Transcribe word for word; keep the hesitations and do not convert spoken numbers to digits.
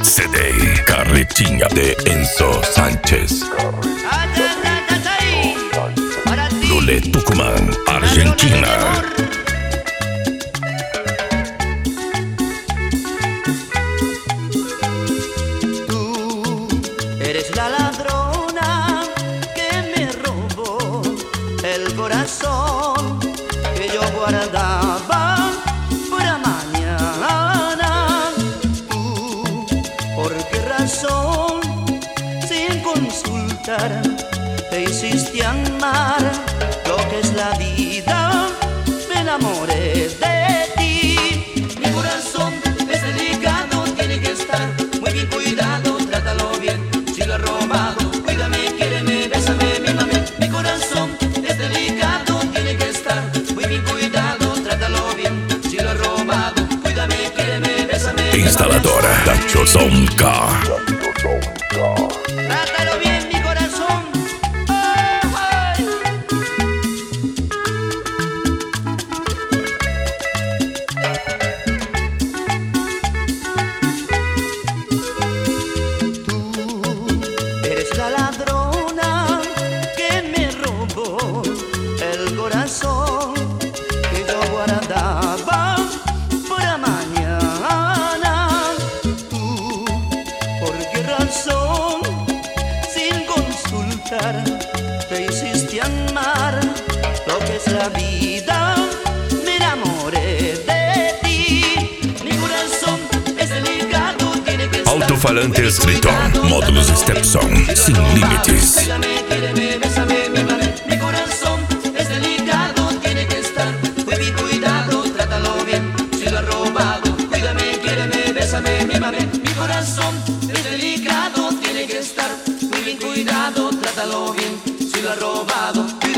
C D Carretinha de Enzo Sánchez. Lule, Tucumán, Argentina. Tú eres la ladrona que me robó el corazón que yo guardaba para mañana. Tú, ¿por qué razón, sin consultar, te hiciste amar lo que es la vida? Me enamoré de ti. Mi corazón es delicado, tiene que estar muy bien cuidado. Trátalo bien, si lo ha robado, cuídame, quiéreme, bésame, mímame. Mi corazón es delicado, tiene que estar muy bien cuidado. Trátalo bien, si lo ha robado, cuídame, quiéreme, bésame, mímame. Instaladora Dacho Zonka. Trátalo bien, mi corazón. Oh, ay. Tú eres la ladrona que me robó el corazón que yo guardaba para mañana. Tú, ¿por qué razón, sin consultar, te hiciste amar lo que es la vida? Me enamoré de ti. Mi corazón es delicado, tiene que estar Altofalantes muy Triton, cuidado. módulos Trátalo Stepson, bien, si sin lo ha robado, límites. cuídame, quiéreme, bésame, mímame. Mi corazón es delicado, tiene que estar muy bien cuidado. Trátalo bien, si lo ha robado, cuídame, quiéreme, bésame, mímame. Mi corazón es delicado, tiene que estar muy bien cuidado. Trátalo bien, si lo ha robado.